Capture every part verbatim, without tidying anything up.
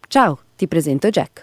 Ciao, ti presento Jack.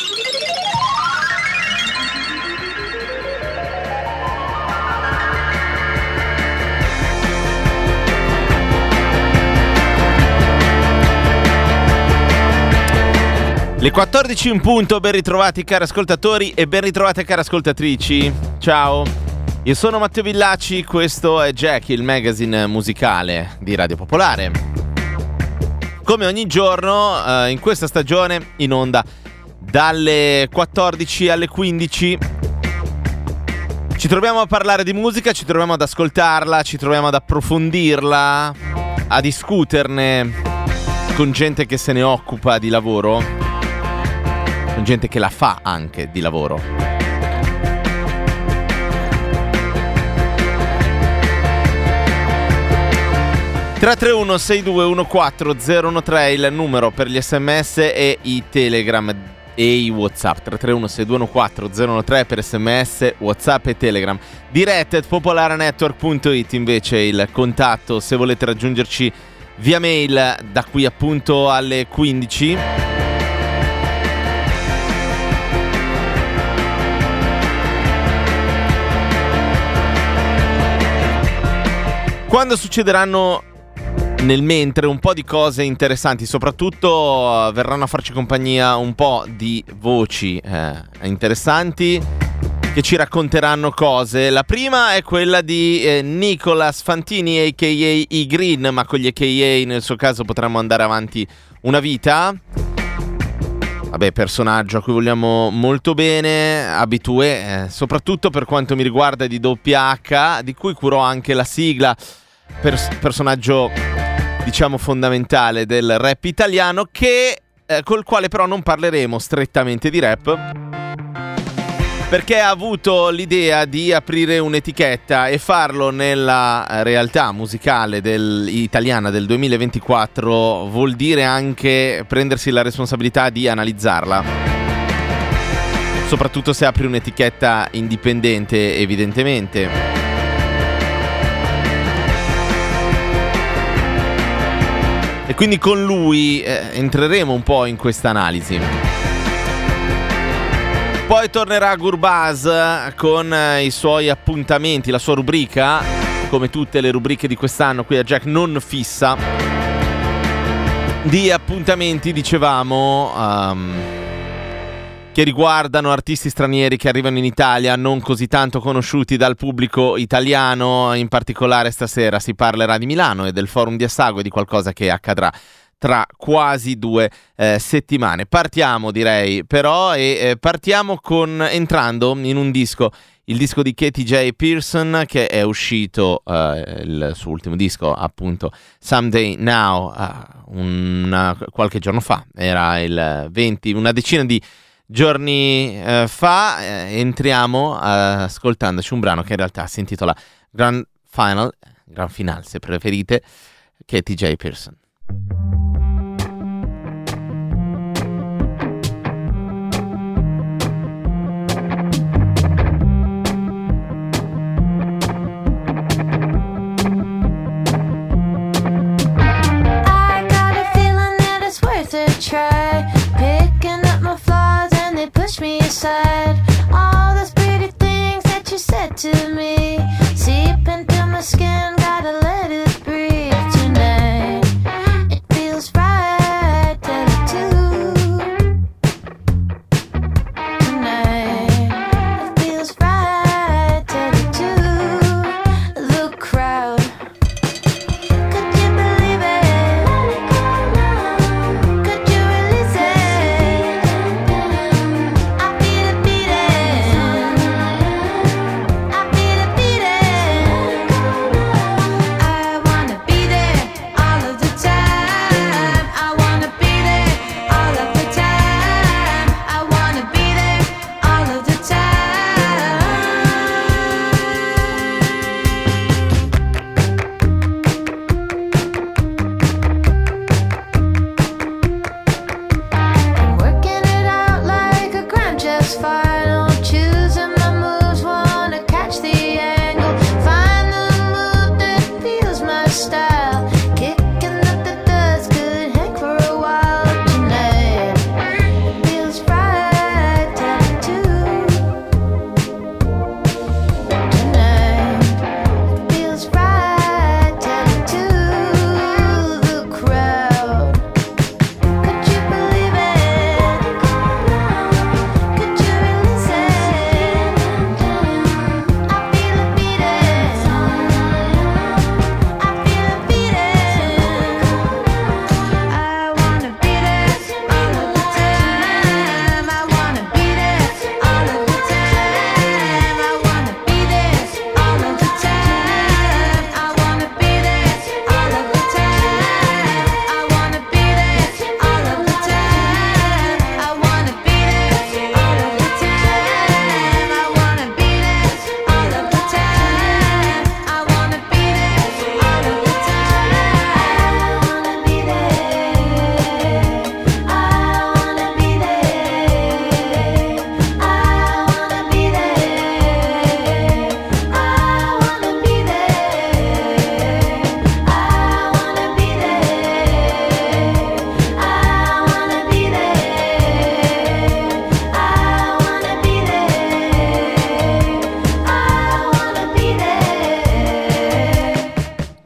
Le quattordici in punto, ben ritrovati cari ascoltatori e ben ritrovate cari ascoltatrici. Ciao, io sono Matteo Villaci, questo è Jack, il magazine musicale di Radio Popolare. Come ogni giorno, eh, in questa stagione, in onda dalle quattordici alle quindici. Ci troviamo a parlare di musica, ci troviamo ad ascoltarla, ci troviamo ad approfondirla, a discuterne con gente che se ne occupa di lavoro, con gente che la fa anche di lavoro. tre tre uno sei due uno quattro zero uno tre è il numero per gli sms e i telegram e i whatsapp. Tre tre uno sei due uno quattro zero uno tre per sms, whatsapp e telegram. Dirette at popolarenetwork punto it invece il contatto se volete raggiungerci via mail da qui appunto alle quindici. Quando succederanno nel mentre un po' di cose interessanti, soprattutto uh, verranno a farci compagnia un po' di voci eh, interessanti che ci racconteranno cose. La prima è quella di eh, Nicolas Fantini a k a. E Green, ma con gli a k a nel suo caso potremmo andare avanti una vita. Vabbè, personaggio a cui vogliamo molto bene, abitué, eh, soprattutto per quanto mi riguarda di doppia acca, di cui curò anche la sigla. Pers- personaggio diciamo fondamentale del rap italiano che eh, col quale però non parleremo strettamente di rap, perché ha avuto l'idea di aprire un'etichetta e farlo nella realtà musicale del, italiana del duemilaventiquattro vuol dire anche prendersi la responsabilità di analizzarla, soprattutto se apri un'etichetta indipendente evidentemente. E quindi con lui eh, entreremo un po' in questa analisi. Poi tornerà Gurbaz con eh, i suoi appuntamenti, la sua rubrica, come tutte le rubriche di quest'anno qui a Jack non fissa, di appuntamenti, dicevamo, um, che riguardano artisti stranieri che arrivano in Italia non così tanto conosciuti dal pubblico italiano. In particolare stasera si parlerà di Milano e del Forum di Assago e di qualcosa che accadrà tra quasi due eh, settimane. Partiamo direi però e eh, partiamo con entrando in un disco, il disco di Katy J. Pearson, che è uscito eh, il suo ultimo disco appunto Someday Now uh, una, qualche giorno fa, era il venti, una decina di giorni eh, fa. eh, entriamo eh, ascoltandoci un brano che in realtà si intitola Grand Final, Grand Final se preferite, Katy J. Pearson. I got a feeling that it's worth a try, picking up my flaws and they push me aside. All those pretty things that you said to me seep into my skin, gotta let it breathe tonight. It feels right, thirty-two. Tonight it feels right, thirty-two. The crowd, could you believe it? Could you release it? I feel it beating.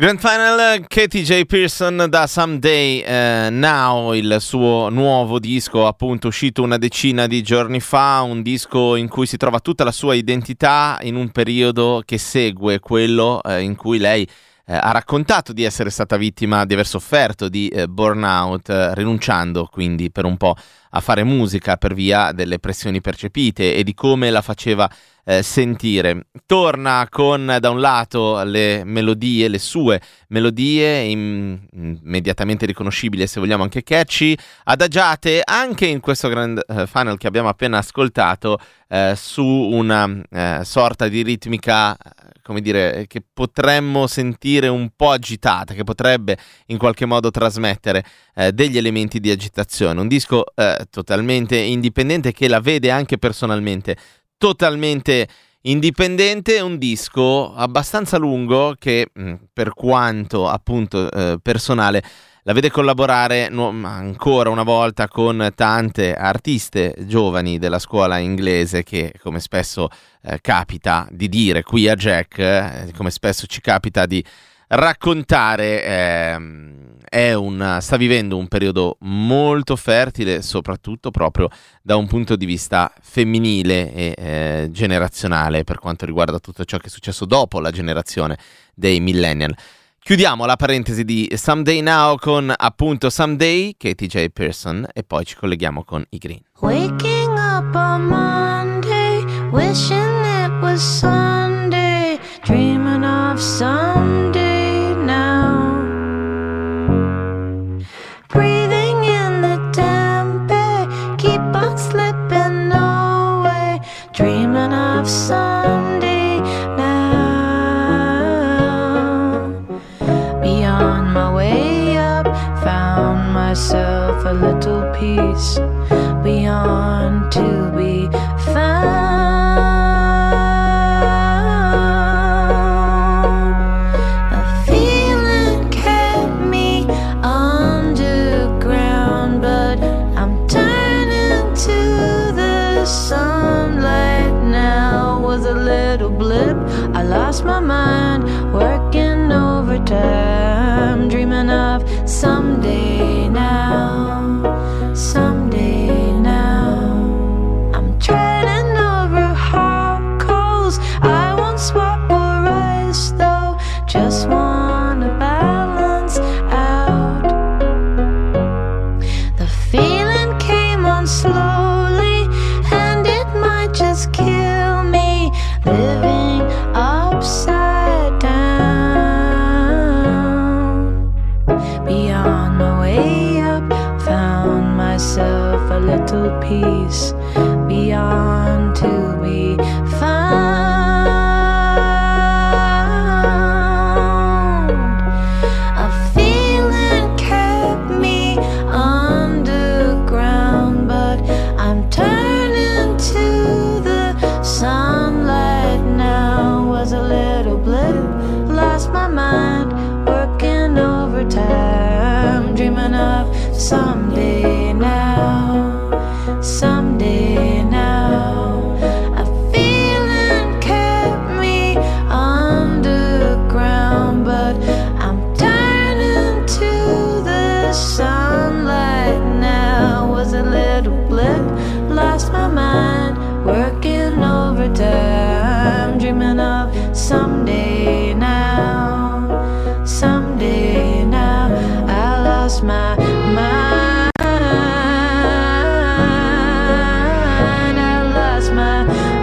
Grand Final, Katy J. Pearson da Someday uh, Now, il suo nuovo disco, appunto uscito una decina di giorni fa, un disco in cui si trova tutta la sua identità in un periodo che segue quello uh, in cui lei uh, ha raccontato di essere stata vittima, di aver sofferto di uh, burnout, uh, rinunciando quindi per un po' a fare musica per via delle pressioni percepite e di come la faceva Eh, sentire. Torna con da un lato le melodie, le sue melodie im- immediatamente riconoscibili, se vogliamo anche catchy, adagiate anche in questo Grand uh, Final che abbiamo appena ascoltato eh, su una eh, sorta di ritmica, come dire, che potremmo sentire un po' agitata, che potrebbe in qualche modo trasmettere eh, degli elementi di agitazione. Un disco eh, totalmente indipendente che la vede anche personalmente totalmente indipendente, un disco abbastanza lungo che mh, per quanto appunto eh, personale la vede collaborare no, ancora una volta con tante artiste giovani della scuola inglese che, come spesso eh, capita di dire qui a Jack, eh, come spesso ci capita di raccontare, eh, è un, sta vivendo un periodo molto fertile, soprattutto proprio da un punto di vista femminile e eh, generazionale, per quanto riguarda tutto ciò che è successo dopo la generazione dei millennial. Chiudiamo la parentesi di Someday Now con appunto Someday, Katy J. Pearson, e poi ci colleghiamo con i Green. Waking up on Monday, wishing it was Sunday, dreaming of someday now. Breathing in the damp air, keep on slipping away, dreaming of someday now. Beyond my way up, found myself a little piece beyond to be found. A feeling kept me underground, but I'm turning to the sunlight now. Was a little blip, I lost my mind, working overtime, dreaming of someday now, someday now. I'm treading over hot coals, I won't swap or rise though, just wanna balance out. The feeling came on slowly, and it might just kill me, living upside down. Beyond my way up, found myself a little piece beyond to be found. A feeling kept me underground, but I'm turning to the sunlight now. Was a little blip, lost my mind, working overtime, dreaming of someday now, someday now. A feeling kept me underground, but I'm turning to the sunlight now. Was a little blip, lost my mind, working overtime, dreaming of someday now, someday now. I lost my mind, I lost my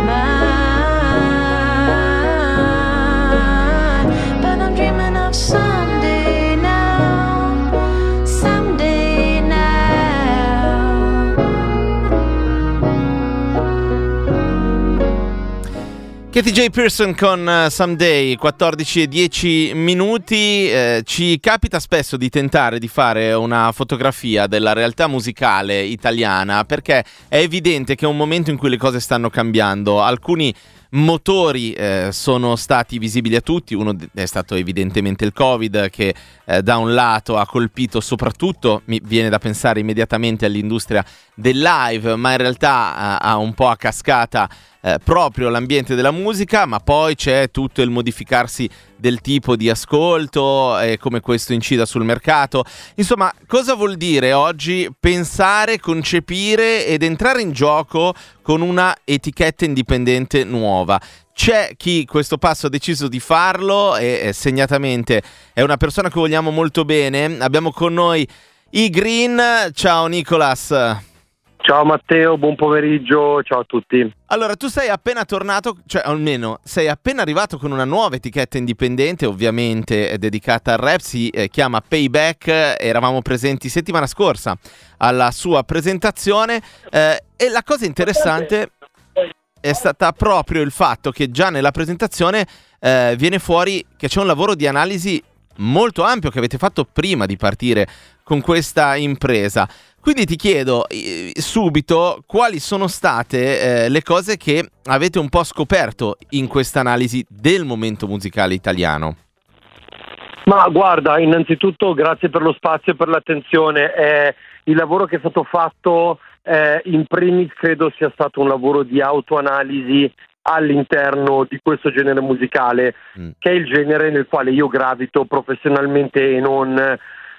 mind, but I'm dreaming of someday now, someday now. Katy J. Pearson con uh, Someday, quattordici e dieci minuti. Eh, ci capita spesso di tentare di fare una fotografia della realtà musicale italiana, perché è evidente che è un momento in cui le cose stanno cambiando. Alcuni motori eh, sono stati visibili a tutti. Uno è stato evidentemente il Covid, che eh, da un lato ha colpito soprattutto, mi viene da pensare immediatamente all'industria del live, ma in realtà eh, ha un po' a cascata eh, proprio l'ambiente della musica, ma poi c'è tutto il modificarsi del tipo di ascolto e come questo incida sul mercato. Insomma, cosa vuol dire oggi pensare, concepire ed entrare in gioco con una etichetta indipendente nuova? C'è chi questo passo ha deciso di farlo e, e segnatamente è una persona che vogliamo molto bene. Abbiamo con noi i Green. Ciao Nicolas. Ciao Matteo, buon pomeriggio, ciao a tutti. Allora, tu sei appena tornato, cioè almeno sei appena arrivato con una nuova etichetta indipendente, ovviamente è dedicata al rap, si eh, chiama Payback, eravamo presenti settimana scorsa alla sua presentazione eh, e la cosa interessante è stata proprio il fatto che già nella presentazione eh, viene fuori che c'è un lavoro di analisi molto ampio che avete fatto prima di partire con questa impresa. Quindi ti chiedo eh, subito quali sono state eh, le cose che avete un po' scoperto in questa analisi del momento musicale italiano. Ma guarda, innanzitutto grazie per lo spazio e per l'attenzione. Eh, il lavoro che è stato fatto eh, in primis credo sia stato un lavoro di autoanalisi all'interno di questo genere musicale, mm. che è il genere nel quale io gravito professionalmente e non eh,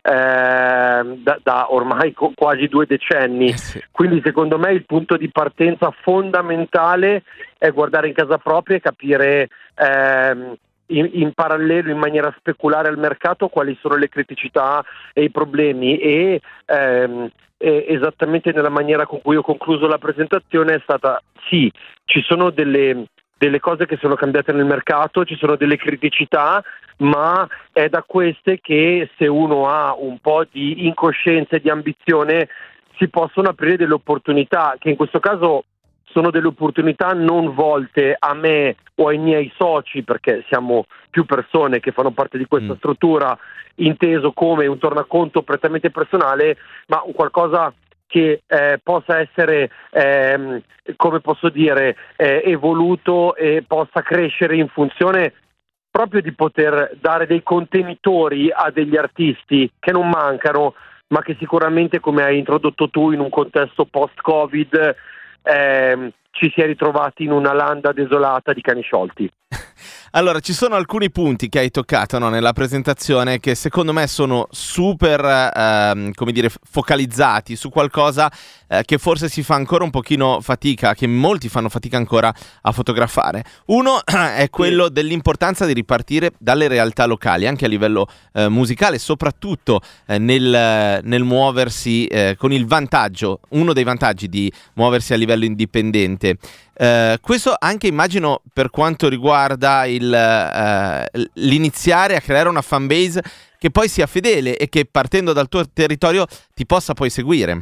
da, da ormai co- quasi due decenni. Eh sì. Quindi secondo me il punto di partenza fondamentale è guardare in casa propria e capire ehm, in, in parallelo, in maniera speculare al mercato, quali sono le criticità e i problemi e ehm, E esattamente nella maniera con cui ho concluso la presentazione è stata sì, ci sono delle, delle cose che sono cambiate nel mercato, ci sono delle criticità, ma è da queste che se uno ha un po' di incoscienza e di ambizione si possono aprire delle opportunità, che in questo caso sono delle opportunità non volte a me o ai miei soci, perché siamo più persone che fanno parte di questa mm. struttura, inteso come un tornaconto prettamente personale, ma un qualcosa che eh, possa essere, ehm, come posso dire, eh, evoluto e possa crescere in funzione proprio di poter dare dei contenitori a degli artisti che non mancano, ma che sicuramente, come hai introdotto tu, in un contesto post-Covid, Eh, ci si è ritrovati in una landa desolata di cani sciolti. Allora, ci sono alcuni punti che hai toccato, no, nella presentazione che secondo me sono super, ehm, come dire, focalizzati su qualcosa eh, che forse si fa ancora un pochino fatica, che molti fanno fatica ancora a fotografare. Uno è quello dell'importanza di ripartire dalle realtà locali, anche a livello eh, musicale, soprattutto eh, nel, nel muoversi eh, con il vantaggio, uno dei vantaggi di muoversi a livello indipendente. Uh, questo anche immagino per quanto riguarda il, uh, l'iniziare a creare una fanbase che poi sia fedele e che partendo dal tuo territorio ti possa poi seguire.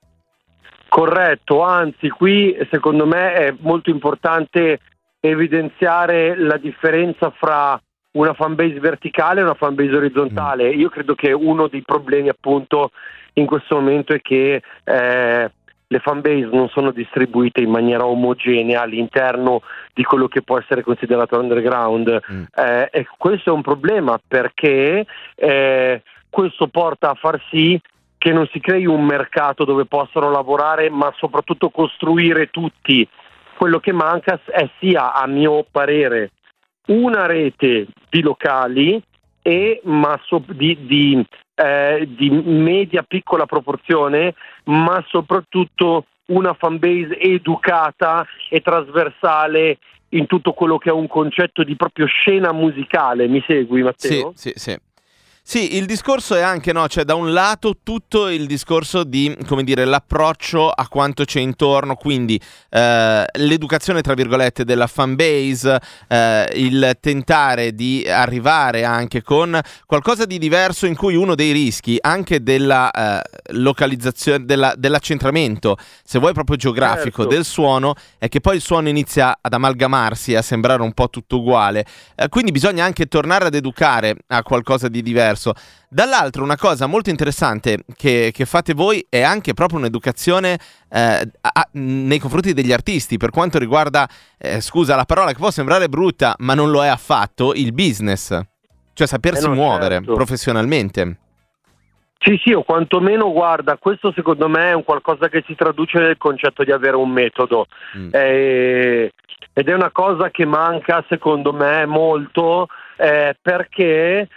Corretto, anzi qui secondo me è molto importante evidenziare la differenza fra una fanbase verticale e una fanbase orizzontale. Mm. Io credo che uno dei problemi appunto in questo momento è che eh, le fanbase non sono distribuite in maniera omogenea all'interno di quello che può essere considerato underground mm. eh, e questo è un problema perché eh, questo porta a far sì che non si crei un mercato dove possano lavorare ma soprattutto costruire tutti. Quello che manca è sia, a mio parere, una rete di locali e ma so, di, di Eh, di media piccola proporzione, ma soprattutto una fanbase educata e trasversale in tutto quello che è un concetto di proprio scena musicale. Mi segui, Matteo? Sì, sì, sì. Sì, il discorso è anche, no, cioè da un lato tutto il discorso di, come dire, l'approccio a quanto c'è intorno, quindi eh, l'educazione tra virgolette della fanbase, eh, il tentare di arrivare anche con qualcosa di diverso in cui uno dei rischi anche della eh, localizzazione, della, dell'accentramento, se vuoi proprio geografico, certo, del suono, è che poi il suono inizia ad amalgamarsi, a sembrare un po' tutto uguale, eh, quindi bisogna anche tornare ad educare a qualcosa di diverso. Dall'altro una cosa molto interessante che, che fate voi è anche proprio un'educazione eh, a, nei confronti degli artisti per quanto riguarda, eh, scusa la parola che può sembrare brutta ma non lo è affatto, il business, cioè sapersi eh no, muovere certo. professionalmente. Sì, sì, o quantomeno, guarda, questo secondo me è un qualcosa che si traduce nel concetto di avere un metodo. Mm. Eh, ed è una cosa che manca secondo me molto, eh, perché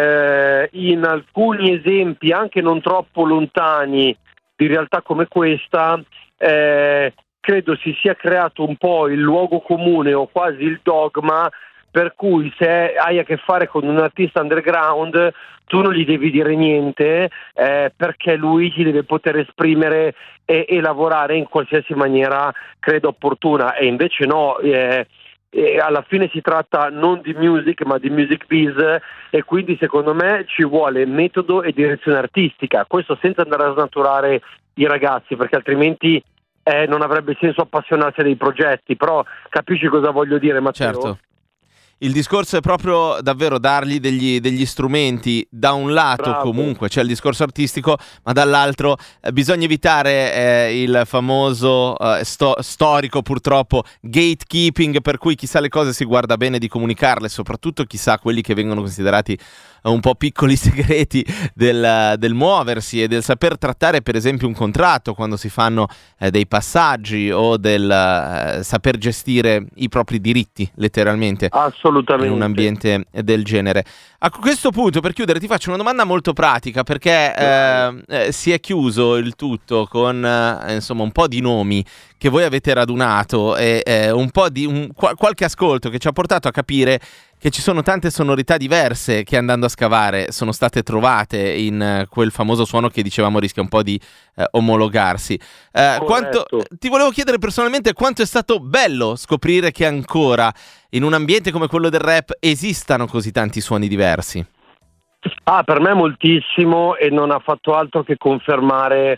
eh, in alcuni esempi anche non troppo lontani di realtà come questa, eh, credo si sia creato un po' il luogo comune o quasi il dogma per cui se hai a che fare con un artista underground tu non gli devi dire niente, eh, perché lui si deve poter esprimere e, e lavorare in qualsiasi maniera credo opportuna, e invece no, eh, eh, alla fine si tratta non di music ma di music biz, e quindi secondo me ci vuole metodo e direzione artistica, questo senza andare a snaturare i ragazzi, perché altrimenti eh, non avrebbe senso appassionarsi a dei progetti, però capisci cosa voglio dire, Matteo? Certo. Il discorso è proprio davvero dargli degli, degli strumenti, da un lato Bravo. Comunque c'è il discorso artistico, ma dall'altro eh, bisogna evitare eh, il famoso eh, sto- storico purtroppo gatekeeping, per cui chi sa le cose si guarda bene di comunicarle, soprattutto chi sa quelli che vengono considerati un po' piccoli segreti del, del muoversi e del saper trattare per esempio un contratto quando si fanno eh, dei passaggi, o del eh, saper gestire i propri diritti letteralmente. Assolutamente. In un ambiente del genere. A questo punto, per chiudere, ti faccio una domanda molto pratica, perché eh, eh, si è chiuso il tutto con eh, insomma un po' di nomi che voi avete radunato e eh, un po' di un, qual- qualche ascolto che ci ha portato a capire che ci sono tante sonorità diverse che, andando a scavare, sono state trovate in eh, quel famoso suono che dicevamo rischia un po' di eh, omologarsi. Eh, quanto, ti volevo chiedere personalmente quanto è stato bello scoprire che ancora in un ambiente come quello del rap esistano così tanti suoni diversi. Ah, per me moltissimo, e non ha fatto altro che confermare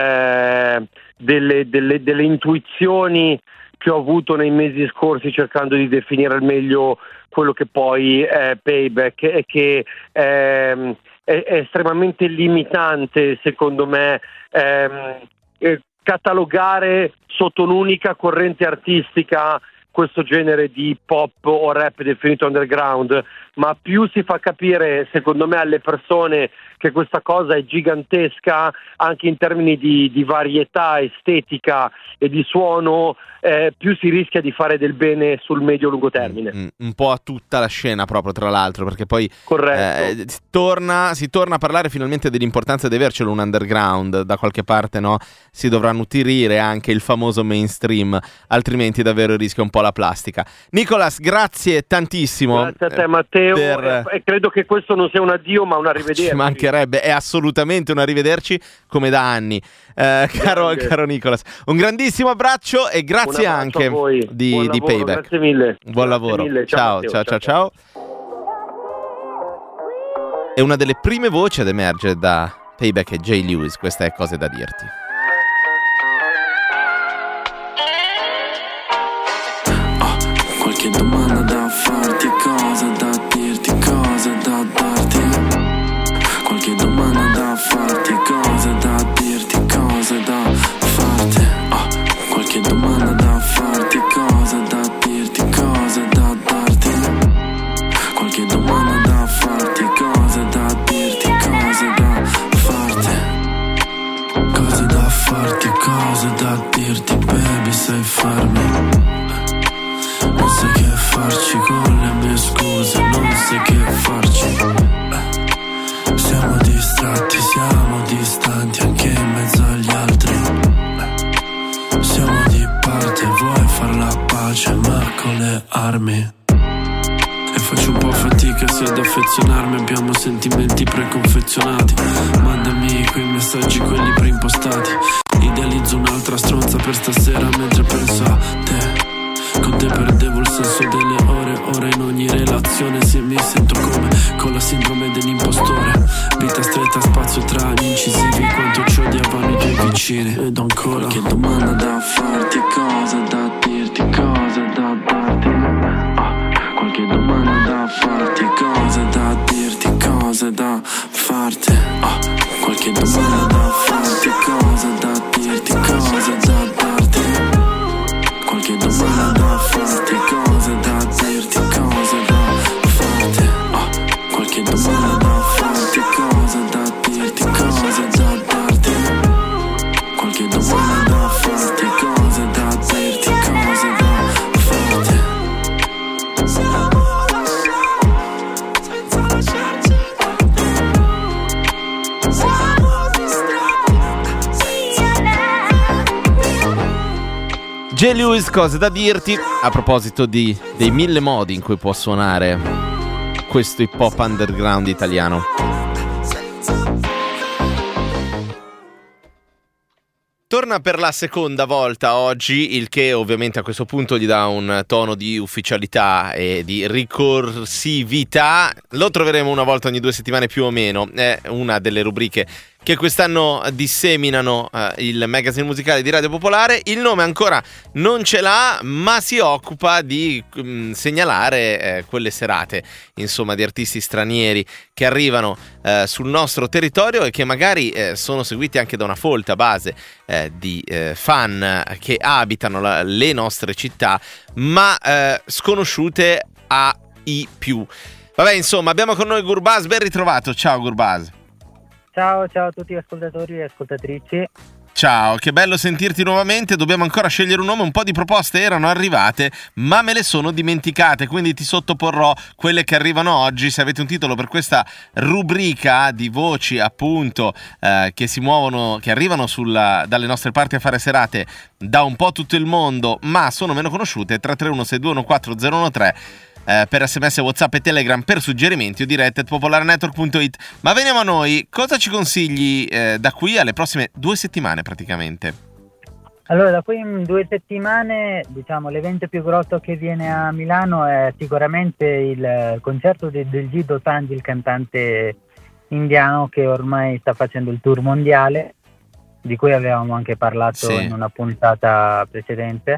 eh, delle, delle, delle intuizioni che ho avuto nei mesi scorsi cercando di definire al meglio quello che poi è Payback, e che ehm, è, è estremamente limitante secondo me ehm, eh, catalogare sotto un'unica corrente artistica questo genere di pop o rap definito underground, ma più si fa capire secondo me alle persone che questa cosa è gigantesca anche in termini di, di varietà estetica e di suono, eh, più si rischia di fare del bene sul medio-lungo termine. Mm, un po' a tutta la scena proprio, tra l'altro, perché poi eh, si, torna, si torna a parlare finalmente dell'importanza di avercelo un underground, da qualche parte, no? Si dovrà nutrire anche il famoso mainstream, altrimenti davvero rischia un po' la plastica. Nicolas, grazie tantissimo. Grazie a te Matteo, per... e credo che questo non sia un addio ma un arrivederci. Ci mancherebbe, è assolutamente un arrivederci come da anni, eh, caro, caro Nicolas. Un grandissimo abbraccio e grazie anche di, Buon di lavoro, Payback. Grazie mille. Buon grazie lavoro. Mille. Ciao, Ciao, ciao, ciao, ciao, ciao. E una delle prime voci ad emergere da Payback è Jay Lewis. Questa è Cose da dirti. Oh, qualche domanda da farti, cosa da dirti, cose da darti. Qualche domanda da farti, cose da dirti, cose da farti. Oh, qualche domanda da farti, cose da dirti, cose da darti. Qualche domanda da farti, cose da dirti, cose da farti. Cose da farti, cose da dirti, baby, sei fermi. Non sai che farci con le mie scuse, non sai che farci. Siamo distratti, siamo distanti anche in mezzo agli altri. Siamo di parte, vuoi far la pace ma con le armi. E faccio un po' fatica se ad affezionarmi, abbiamo sentimenti preconfezionati. Mandami quei messaggi, quelli preimpostati. Idealizzo un'altra stronza per stasera mentre penso a te. Con te perdevo il senso delle ore, ora in ogni relazione se mi sento come con la sindrome dell'impostore. Vita stretta, spazio tra gli incisivi, quanto ci odiavano i tuoi vicini. Ed ancora che domanda da farti, cosa da dirti, cose da darti. Oh, qualche domanda da farti, cose da dirti, cose da farti. Oh, qualche domanda da farti, cose da dirti, cose da darti. Qualche domanda da farti, cose da dirti, cose da farti. Oh, qualche domanda da farti, cose da dirti, cose J. Lewis, cose da dirti. A proposito di, dei mille modi in cui può suonare questo hip hop underground italiano. Torna per la seconda volta oggi, il che ovviamente a questo punto gli dà un tono di ufficialità e di ricorsività. Lo troveremo una volta ogni due settimane più o meno. È una delle rubriche che quest'anno disseminano eh, il magazine musicale di Radio Popolare. Il nome ancora non ce l'ha, ma si occupa di mh, segnalare eh, quelle serate, insomma, di artisti stranieri che arrivano eh, sul nostro territorio e che magari eh, sono seguiti anche da una folta base eh, di eh, fan che abitano la, le nostre città, ma eh, sconosciute ai più. Vabbè, insomma, abbiamo con noi Gurbaz, ben ritrovato. Ciao Gurbaz. Ciao, ciao a tutti gli ascoltatori e ascoltatrici. Ciao, che bello sentirti nuovamente. Dobbiamo ancora scegliere un nome. Un po' di proposte erano arrivate, ma me le sono dimenticate, quindi ti sottoporrò quelle che arrivano oggi. Se avete un titolo per questa rubrica di voci, appunto, eh, che si muovono, che arrivano sulla, dalle nostre parti a fare serate da un po' tutto il mondo, ma sono meno conosciute, tre tre uno sei due uno quattro zero uno tre. Eh, per sms, WhatsApp e Telegram per suggerimenti o dirette at popolarenetwork punto it. Ma veniamo a noi, cosa ci consigli eh, da qui alle prossime due settimane praticamente? Allora, da qui in due settimane, diciamo, l'evento più grosso che viene a Milano è sicuramente il concerto di Diljit Dosanjh, il cantante indiano che ormai sta facendo il tour mondiale, di cui avevamo anche parlato sì. in una puntata precedente.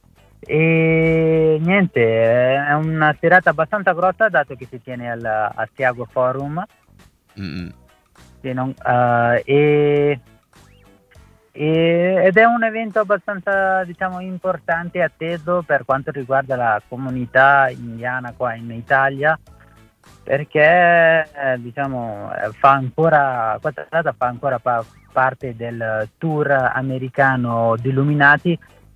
E niente, è una serata abbastanza grossa dato che si tiene al Asiago Forum. Mm. e, non, uh, e, e ed è un evento abbastanza, diciamo, importante e atteso per quanto riguarda la comunità indiana qua in Italia, perché eh, diciamo fa ancora questa serata fa ancora pa- parte del tour americano di Illuminati,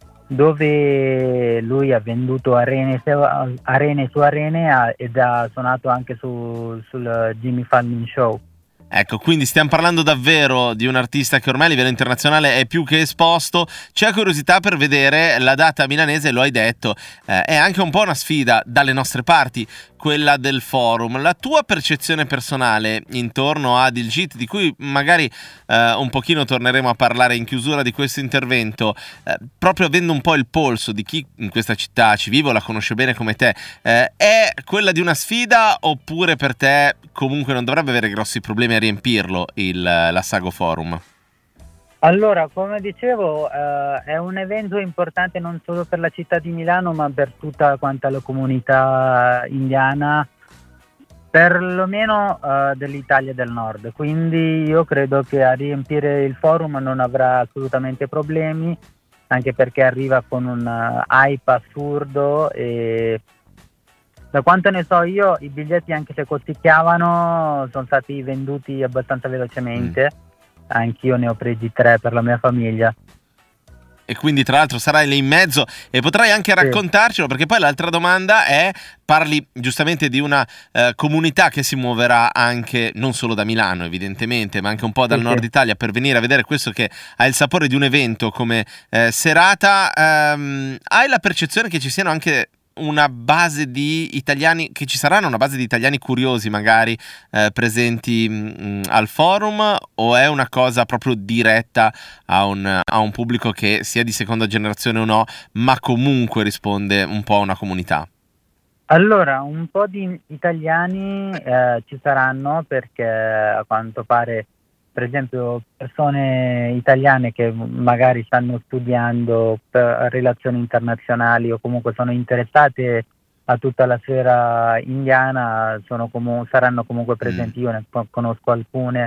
dove lui ha venduto arene, arene su arene ed ha suonato anche su, sul Jimmy Fallon Show. Ecco, quindi stiamo parlando davvero di un artista che ormai a livello internazionale è più che esposto. C'è curiosità per vedere la data milanese, lo hai detto, eh, è anche un po' una sfida dalle nostre parti, quella del forum. La tua percezione personale intorno a Diljit, di cui magari eh, un pochino torneremo a parlare in chiusura di questo intervento, eh, proprio avendo un po' il polso di chi in questa città ci vive o la conosce bene come te, eh, è quella di una sfida oppure per te comunque non dovrebbe avere grossi problemi a riempirlo il, l'Asago Forum? Allora, come dicevo, eh, è un evento importante non solo per la città di Milano, ma per tutta quanta la comunità indiana, perlomeno eh, dell'Italia del Nord. Quindi io credo che a riempire il forum non avrà assolutamente problemi, anche perché arriva con un uh, hype assurdo e da quanto ne so io i biglietti, anche se costicchiavano, sono stati venduti abbastanza velocemente. Mm. Anch'io ne ho presi tre per la mia famiglia. E quindi tra l'altro sarai lì in mezzo e potrai anche raccontarcelo, perché poi l'altra domanda è, parli giustamente di una eh, comunità che si muoverà anche non solo da Milano evidentemente, ma anche un po' dal sì, nord sì. Italia, per venire a vedere questo che ha il sapore di un evento come eh, serata. Um, hai la percezione che ci siano anche una base di italiani, che ci saranno una base di italiani curiosi magari eh, presenti mh, al forum, o è una cosa proprio diretta a un, a un pubblico che sia di seconda generazione o no, ma comunque risponde un po' a una comunità? Allora, un po' di italiani eh, ci saranno, perché a quanto pare, per esempio, persone italiane che magari stanno studiando per relazioni internazionali o comunque sono interessate a tutta la sfera indiana, sono comu- saranno comunque presenti. Io ne conosco alcune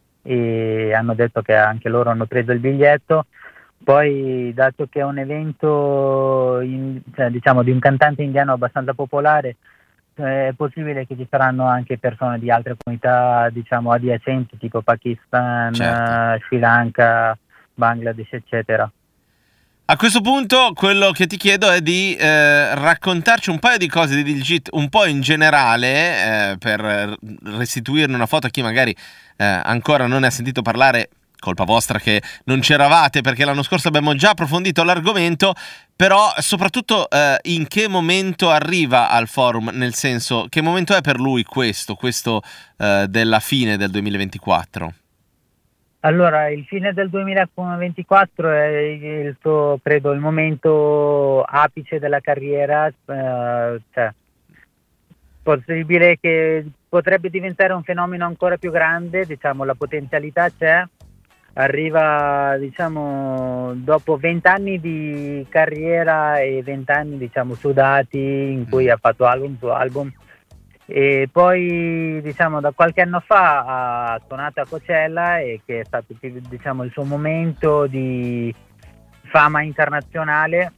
e hanno detto che anche loro hanno preso il biglietto. Poi, dato che è un evento in, cioè, diciamo di un cantante indiano abbastanza popolare, è possibile che ci saranno anche persone di altre comunità, diciamo, adiacenti, tipo Pakistan, certo. Sri Lanka, Bangladesh, eccetera. A questo punto quello che ti chiedo è di eh, raccontarci un paio di cose di Diljit, un po' in generale, eh, per restituirne una foto a chi magari eh, ancora non ne ha sentito parlare colpa vostra che non c'eravate, perché l'anno scorso abbiamo già approfondito l'argomento, però soprattutto eh, in che momento arriva al Forum, nel senso, che momento è per lui questo, questo eh, della fine del duemilaventiquattro? Allora, il fine del duemilaventiquattro è il suo, credo, il momento apice della carriera, eh, cioè, possibile che potrebbe diventare un fenomeno ancora più grande, diciamo, la potenzialità c'è, arriva, diciamo, dopo vent'anni di carriera e vent'anni, diciamo, sudati, in cui ha fatto album su album, e poi, diciamo, da qualche anno fa ha suonato a Coachella, e che è stato, diciamo, il suo momento di fama internazionale,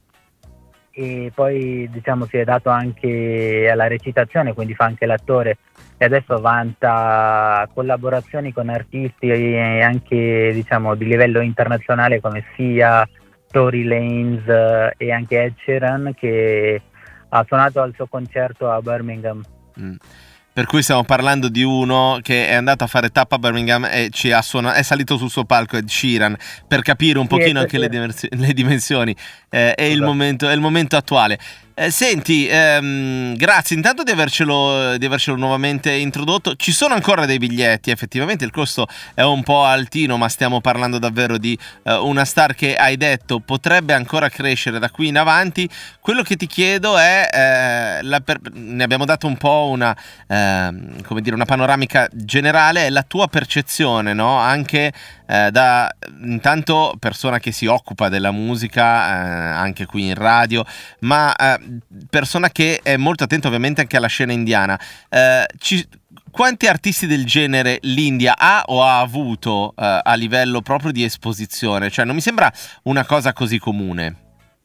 e poi, diciamo, si è dato anche alla recitazione, quindi fa anche l'attore, e adesso vanta collaborazioni con artisti e anche, diciamo, di livello internazionale come Sia, Tory Lanez eh, e anche Ed Sheeran, che ha suonato al suo concerto a Birmingham. Mm. Per cui stiamo parlando di uno che è andato a fare tappa a Birmingham e ci ha suonato, è salito sul suo palco Ed Sheeran, per capire un pochino anche le, dimensi- le dimensioni. Eh, è, il momento, è il momento attuale. Eh, senti, ehm, grazie intanto di avercelo, di avercelo nuovamente introdotto. Ci sono ancora dei biglietti, effettivamente il costo è un po' altino, ma stiamo parlando davvero di eh, una star che, hai detto, potrebbe ancora crescere da qui in avanti. Quello che ti chiedo è, eh, la per- ne abbiamo dato un po' una, eh, come dire, una panoramica generale, è la tua percezione, no? Anche eh, da intanto persona che si occupa della musica, eh, anche qui in radio, ma eh, persona che è molto attenta ovviamente anche alla scena indiana. Eh, ci, quanti artisti del genere l'India ha o ha avuto eh, a livello proprio di esposizione? Cioè, non mi sembra una cosa così comune.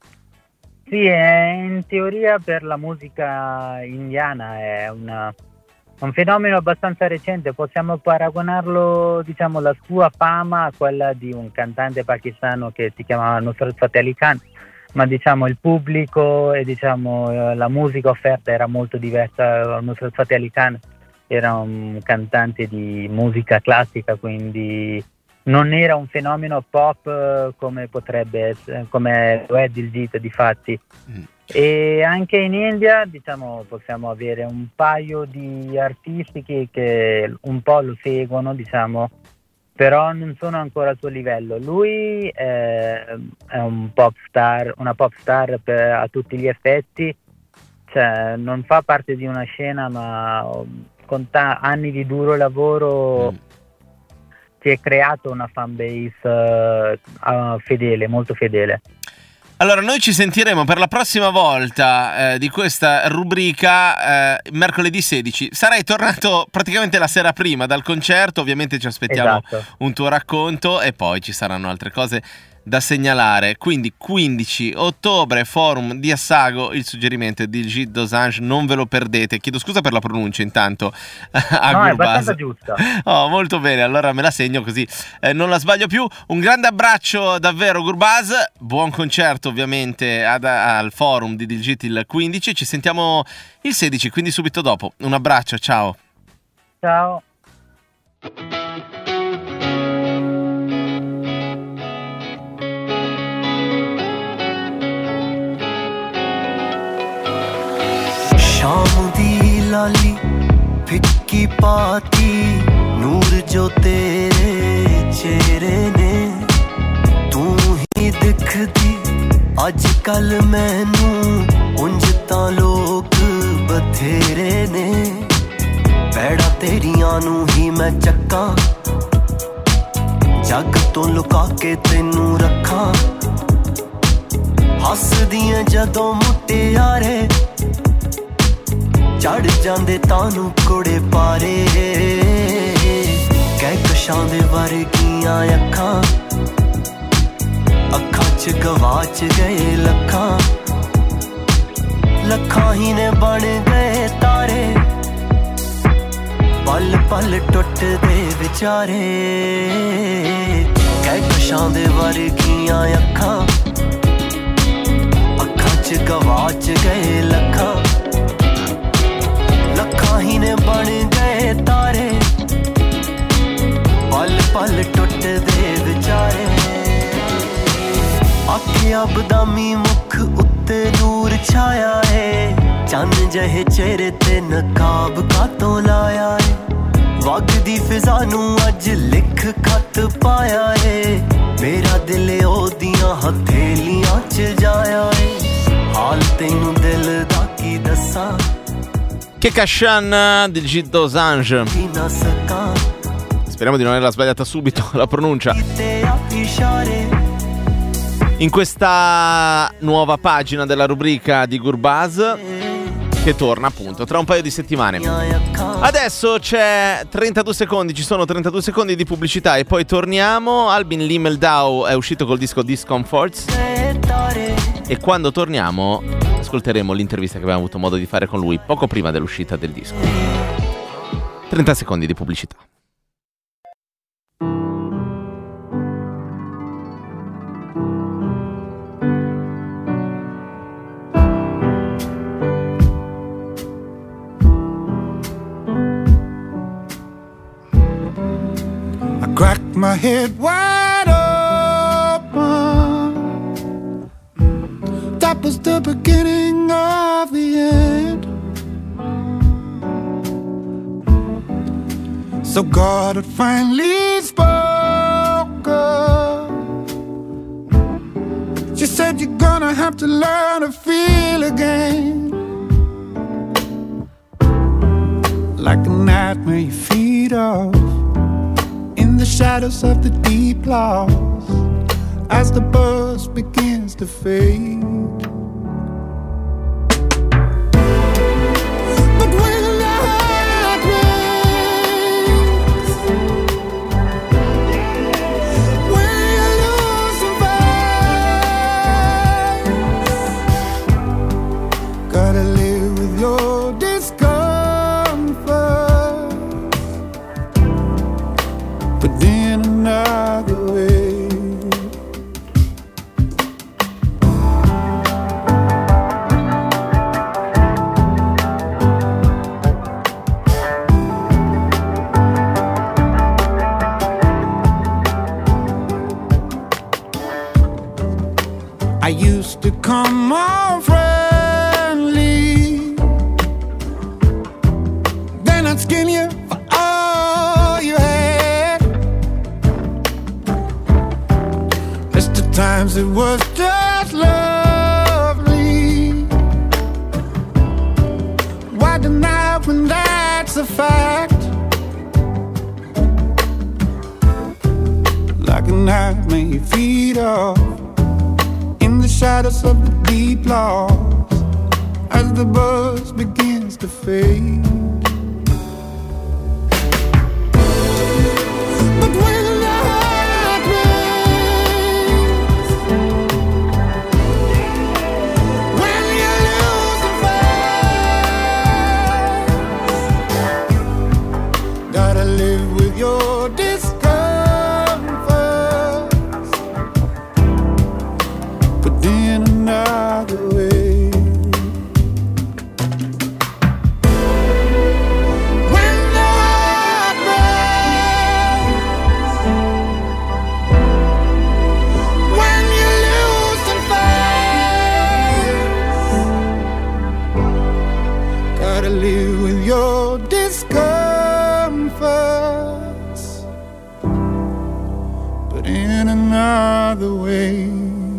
Sì, è, in teoria per la musica indiana è una, un fenomeno abbastanza recente. Possiamo paragonarlo, diciamo, la sua fama a quella di un cantante pakistano che si chiamava Nusrat Fateh Ali Khan, ma, diciamo, il pubblico e, diciamo, la musica offerta era molto diversa. Nusrat Fateh Ali Khan era un cantante di musica classica, quindi non era un fenomeno pop come potrebbe essere, come lo è Diljit difatti. Mm. E anche in India, diciamo, possiamo avere un paio di artisti che, che un po' lo seguono, diciamo, però non sono ancora al suo livello. Lui è, è un pop star, una pop star per, a tutti gli effetti, cioè non fa parte di una scena, ma con ta- anni di duro lavoro mm. si è creato una fanbase uh, uh, fedele, molto fedele. Allora, noi ci sentiremo per la prossima volta eh, di questa rubrica eh, mercoledì sedici. Sarai tornato praticamente la sera prima dal concerto, ovviamente ci aspettiamo esatto. un tuo racconto, e poi ci saranno altre cose da segnalare. Quindi quindici ottobre, Forum di Assago, il suggerimento è di Diljit Dosanjh, non ve lo perdete. Chiedo scusa per la pronuncia intanto a no, Gurbaz. È abbastanza giusta. Oh, molto bene, allora me la segno così eh, non la sbaglio più. Un grande abbraccio davvero, Gurbaz, buon concerto ovviamente ad, al Forum di Diljit il quindici, ci sentiamo il sedici, quindi subito dopo. Un abbraccio, ciao. Ciao. शाम दी लाली फिक्की पाती नूर जो तेरे चेहरे ने तू ही दिखदी अजकल मैनू उंज तां लोग बथेरे ने पैड़ा तेरियां नू ही मैं चक्का जग तो लुका के तेनू रखा हसदियां जदों मुटियारे चढ़ जांदे तानू कोड़े पारे कहकशां दे वर्गियां अखां अखां च गवाच गए लखां लखां ही ने बन गए तारे पल पल टुट दे विचारे कहकशां दे वर्गियां अखां अखां च गवाच गए लखां लखां ही ने बन गए तारे पल पल टुटदे विचारे आखिया बदामी मुख उत्ते नूर छाया है चन्न जहे चेहरे ते नकाब कातों लाया है वगदी फिजा नू अज लिख खत पाया है मेरा दिल ओदियां हथेलियां च जाया है हाल तैनू दिल दा की दस्सां Che Kashan del G Dosange. Speriamo di non averla sbagliata subito la pronuncia. In questa nuova pagina della rubrica di Gurbaz che torna appunto tra un paio di settimane. Adesso c'è trentadue secondi, ci sono trentadue secondi di pubblicità e poi torniamo. Albin Lee Meldau è uscito col disco Discomforts e quando torniamo ascolteremo l'intervista che abbiamo avuto modo di fare con lui poco prima dell'uscita del disco. trenta secondi di pubblicità. I cracked my head wide open. That was the beginning of the end. So God had finally spoken. She said you're gonna have to learn to feel again. Like a nightmare you feed off in the shadows of the deep lost as the buzz begins to fade. But when the night breaks, when you lose your fight, gotta live with your discomfort, but in another way. I used to come on friendly, then I'd skin you for all you had. As the times it was just lovely. Why deny when that's a fact? Like a nightmare you feed off in the shadows of the deep lost as the buzz begins to fade. But when the night breaks, when you lose the fight, gotta live with your discomfort, but in another way. When the heart breaks, when you lose and fight, gotta live with your discomforts, but in another way.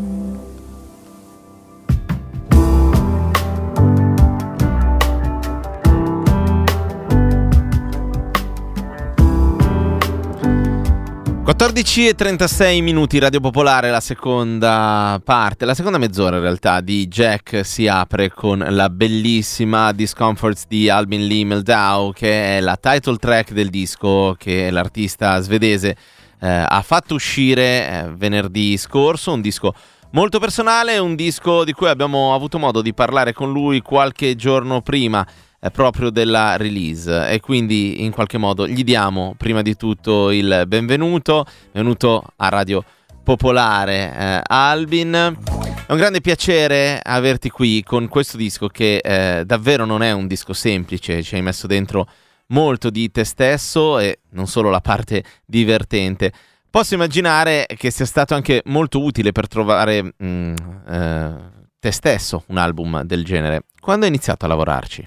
quattordici e trentasei minuti, Radio Popolare, la seconda parte, la seconda mezz'ora in realtà di Jack si apre con la bellissima Discomforts di Albin Lee Meldau, che è la title track del disco che l'artista svedese eh, ha fatto uscire eh, venerdì scorso, un disco molto personale, un disco di cui abbiamo avuto modo di parlare con lui qualche giorno prima eh, proprio della release, e quindi in qualche modo gli diamo prima di tutto il benvenuto, benvenuto a Radio Popolare eh, Albin. È un grande piacere averti qui con questo disco che eh, davvero non è un disco semplice, ci hai messo dentro molto di te stesso e non solo la parte divertente. Posso immaginare che sia stato anche molto utile per trovare mh, eh, te stesso un album del genere. Quando hai iniziato a lavorarci?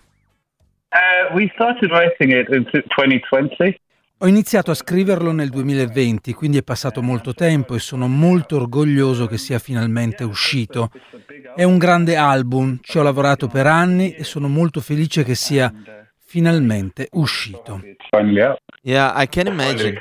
Uh, we started writing it in twenty twenty. Ho iniziato a scriverlo nel duemilaventi, quindi è passato molto tempo e sono molto orgoglioso che sia finalmente uscito. È un grande album, ci ho lavorato per anni e sono molto felice che sia finalmente uscito. Yeah, I can imagine.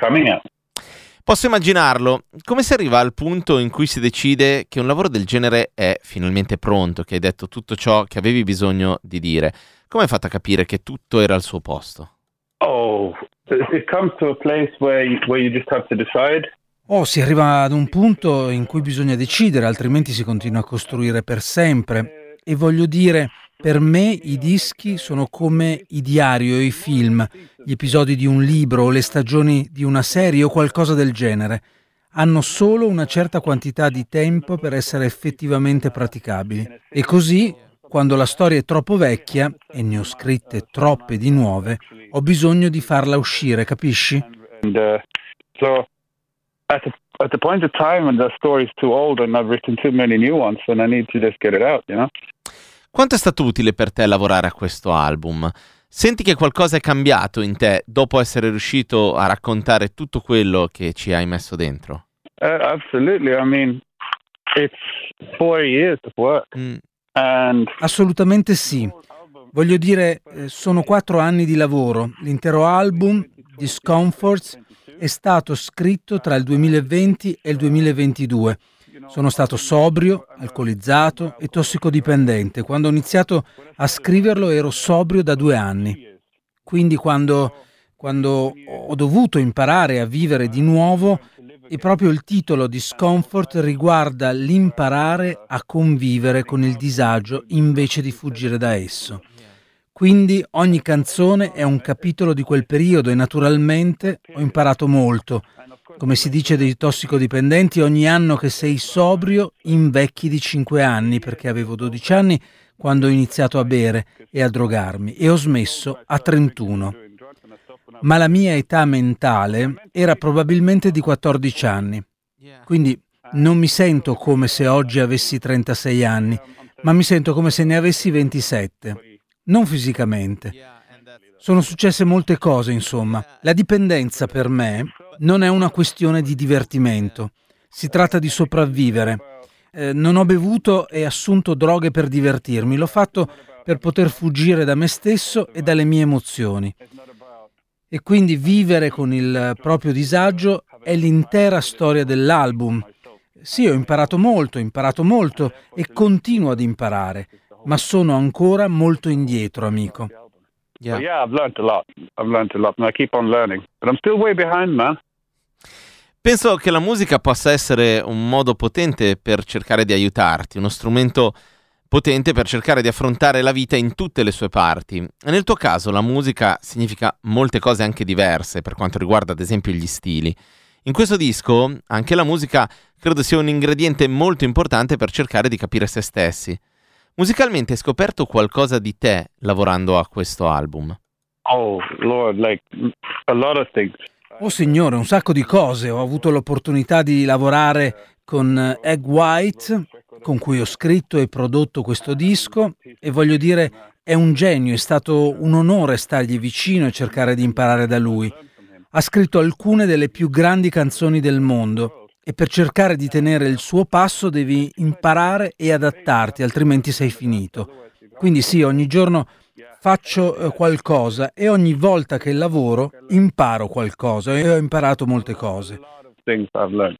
Posso immaginarlo. Come si arriva al punto in cui si decide che un lavoro del genere è finalmente pronto, che hai detto tutto ciò che avevi bisogno di dire? Come hai fatto a capire che tutto era al suo posto? Oh, it comes to a place where you, where you just have to decide. Oh, si arriva ad un punto in cui bisogna decidere, altrimenti si continua a costruire per sempre. E voglio dire, per me i dischi sono come i diari o i film, gli episodi di un libro o le stagioni di una serie o qualcosa del genere. Hanno solo una certa quantità di tempo per essere effettivamente praticabili. E così, quando la storia è troppo vecchia, e ne ho scritte troppe di nuove, ho bisogno di farla uscire, capisci? And, uh, so at the, at the point of time when the story is too old and I've written too many new ones and I need to just get it out, you know? Quanto è stato utile per te lavorare a questo album? Senti che qualcosa è cambiato in te dopo essere riuscito a raccontare tutto quello che ci hai messo dentro? Uh, absolutely. I mean, it's four years of work. Mm. And Assolutamente sì. Voglio dire, eh, sono quattro anni di lavoro. L'intero album, Discomforts, è stato scritto tra il duemilaventi e il duemilaventidue. Sono stato sobrio, alcolizzato e tossicodipendente. Quando ho iniziato a scriverlo ero sobrio da due anni. Quindi quando, quando ho dovuto imparare a vivere di nuovo, e proprio il titolo Discomfort riguarda l'imparare a convivere con il disagio invece di fuggire da esso. Quindi ogni canzone è un capitolo di quel periodo e naturalmente ho imparato molto. Come si dice dei tossicodipendenti, ogni anno che sei sobrio invecchi di cinque anni, perché avevo dodici anni quando ho iniziato a bere e a drogarmi e ho smesso a trentuno. Ma la mia età mentale era probabilmente di quattordici anni. Quindi non mi sento come se oggi avessi trentasei anni, ma mi sento come se ne avessi ventisette. Non fisicamente. Sono successe molte cose, insomma. La dipendenza per me non è una questione di divertimento. Si tratta di sopravvivere. Eh, non ho bevuto e assunto droghe per divertirmi. L'ho fatto per poter fuggire da me stesso e dalle mie emozioni. E quindi vivere con il proprio disagio è l'intera storia dell'album. Sì, ho imparato molto, ho imparato molto e continuo ad imparare, ma sono ancora molto indietro, amico. Yeah. yeah, I've learned a lot. I've learned a lot and I keep on learning. But I'm still way behind, man. Penso che la musica possa essere un modo potente per cercare di aiutarti, uno strumento potente per cercare di affrontare la vita in tutte le sue parti. E nel tuo caso la musica significa molte cose anche diverse per quanto riguarda ad esempio gli stili. In questo disco anche la musica credo sia un ingrediente molto importante per cercare di capire se stessi. Musicalmente hai scoperto qualcosa di te lavorando a questo album? Oh, Lord, like a lot of things. Oh signore, un sacco di cose. Ho avuto l'opportunità di lavorare con Egg White, con cui ho scritto e prodotto questo disco, e voglio dire, è un genio, è stato un onore stargli vicino e cercare di imparare da lui. Ha scritto alcune delle più grandi canzoni del mondo e per cercare di tenere il suo passo devi imparare e adattarti, altrimenti sei finito. Quindi sì, ogni giorno faccio eh, qualcosa e ogni volta che lavoro imparo qualcosa e ho imparato molte cose. Things I've learned.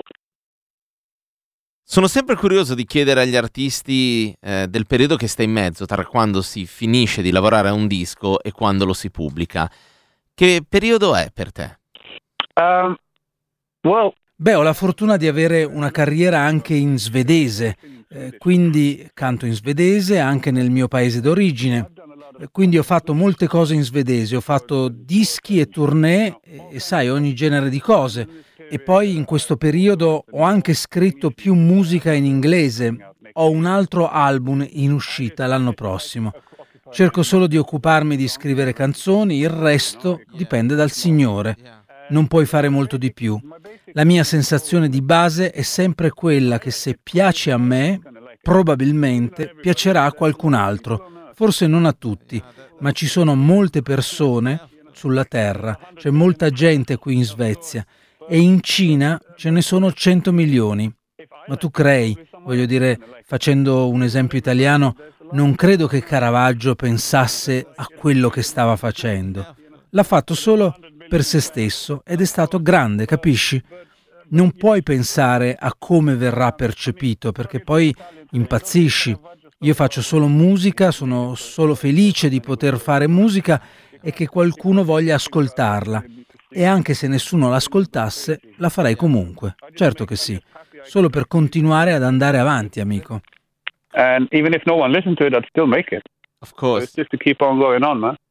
Sono sempre curioso di chiedere agli artisti eh, del periodo che sta in mezzo tra quando si finisce di lavorare a un disco e quando lo si pubblica. Che periodo è per te? Um, well, Beh, ho la fortuna di avere una carriera anche in svedese, eh, quindi canto in svedese anche nel mio paese d'origine. Eh, Quindi ho fatto molte cose in svedese, ho fatto dischi e tournée e, e sai, ogni genere di cose. E poi in questo periodo ho anche scritto più musica in inglese. Ho un altro album in uscita l'anno prossimo. Cerco solo di occuparmi di scrivere canzoni, il resto dipende dal Signore. Non puoi fare molto di più. La mia sensazione di base è sempre quella che se piace a me, probabilmente piacerà a qualcun altro. Forse non a tutti, ma ci sono molte persone sulla Terra, c'è molta gente qui in Svezia e in Cina ce ne sono cento milioni. Ma tu crei, voglio dire, facendo un esempio italiano, non credo che Caravaggio pensasse a quello che stava facendo. L'ha fatto solo per se stesso ed è stato grande, capisci? Non puoi pensare a come verrà percepito, perché poi impazzisci. Io faccio solo musica, sono solo felice di poter fare musica e che qualcuno voglia ascoltarla. E anche se nessuno l'ascoltasse, la farei comunque. Certo che sì. Solo per continuare ad andare avanti, amico. And even if no one listened to it, I'd still make it. Of course. So it's just to keep on going on, man.